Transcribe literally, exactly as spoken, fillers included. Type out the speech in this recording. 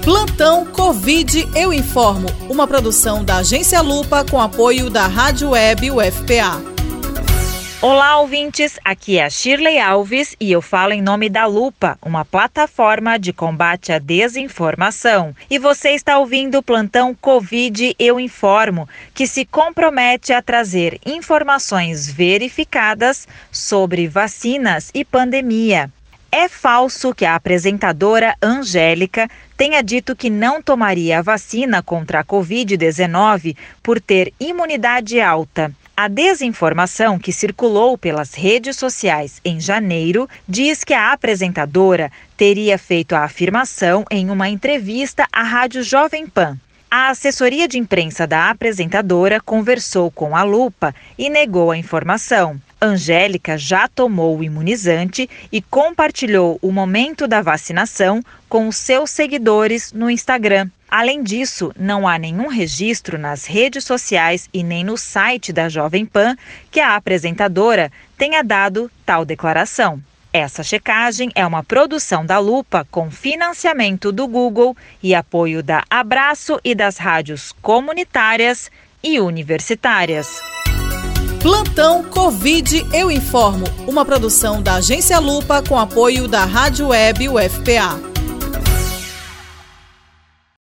Plantão Covid Eu Informo, uma produção da Agência Lupa com apoio da Rádio Web U F P A. Olá, ouvintes, aqui é a Shirley Alves e eu falo em nome da Lupa, uma plataforma de combate à desinformação. E você está ouvindo o Plantão Covid Eu Informo, que se compromete a trazer informações verificadas sobre vacinas e pandemia. É falso que a apresentadora Angélica tenha dito que não tomaria a vacina contra a covid dezenove por ter imunidade alta. A desinformação que circulou pelas redes sociais em janeiro diz que a apresentadora teria feito a afirmação em uma entrevista à Rádio Jovem Pan. A assessoria de imprensa da apresentadora conversou com a Lupa e negou a informação. Angélica já tomou o imunizante e compartilhou o momento da vacinação com os seus seguidores no Instagram. Além disso, não há nenhum registro nas redes sociais e nem no site da Jovem Pan que a apresentadora tenha dado tal declaração. Essa checagem é uma produção da Lupa com financiamento do Google e apoio da Abraço e das rádios comunitárias e universitárias. Plantão Covid Eu Informo, uma produção da Agência Lupa com apoio da Rádio Web U F P A.